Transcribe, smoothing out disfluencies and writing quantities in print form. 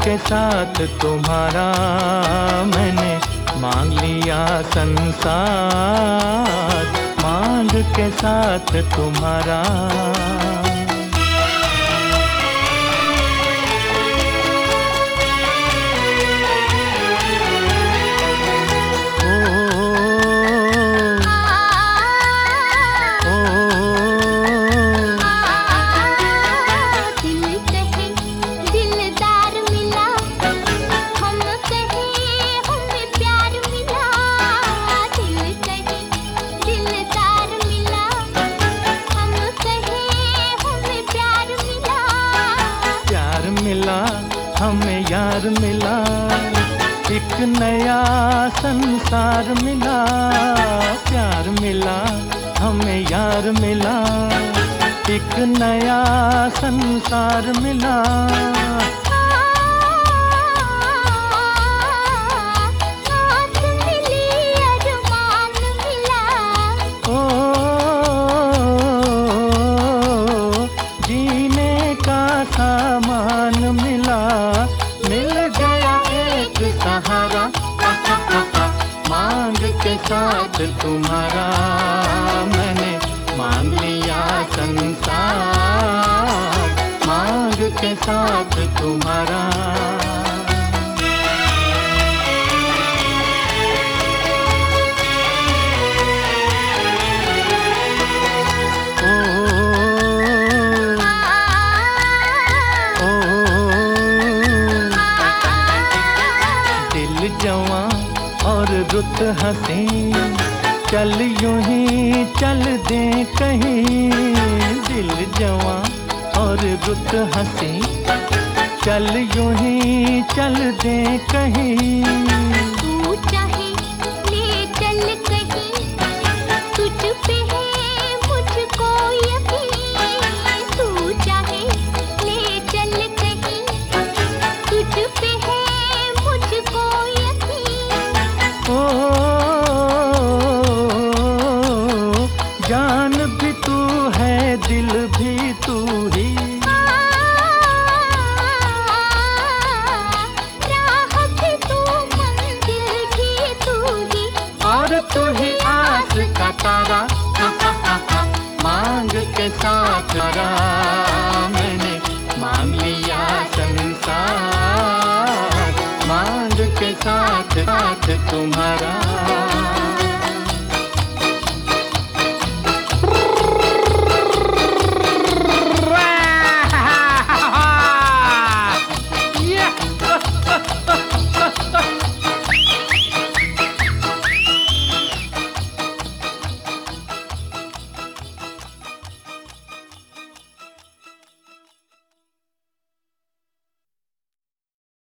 के साथ तुम्हारा मैंने मांग लिया संसार, मांग के साथ तुम्हारा। मिला हमें यार मिला, एक नया संसार मिला। प्यार मिला हमें यार मिला, एक नया संसार मिला। ओ जीने का सामान मिला, मिल गया एक सहारा। मांग के साथ तुम्हारा मैंने मांग लिया संसार, मांग के साथ तुम्हारा। जवां और रुत हंसी, चल यूं ही चल दे कहीं। दिल जवां और रुत हंसी, चल यूं ही चल दे कहीं। तू चाहे ले चल कहीं, तुझ पे है मुझको यकीन। तू चाहे ले चल कहीं, तुझ पे है मुझको ओ जान भी तू है, दिल भी तू ही। राह भी तू, मंजिल भी तू ही, और तू ही आस का तारा। मांग के साथ मैंने मांग लिया संसार, मांग के साथ साथ तुम्हारा।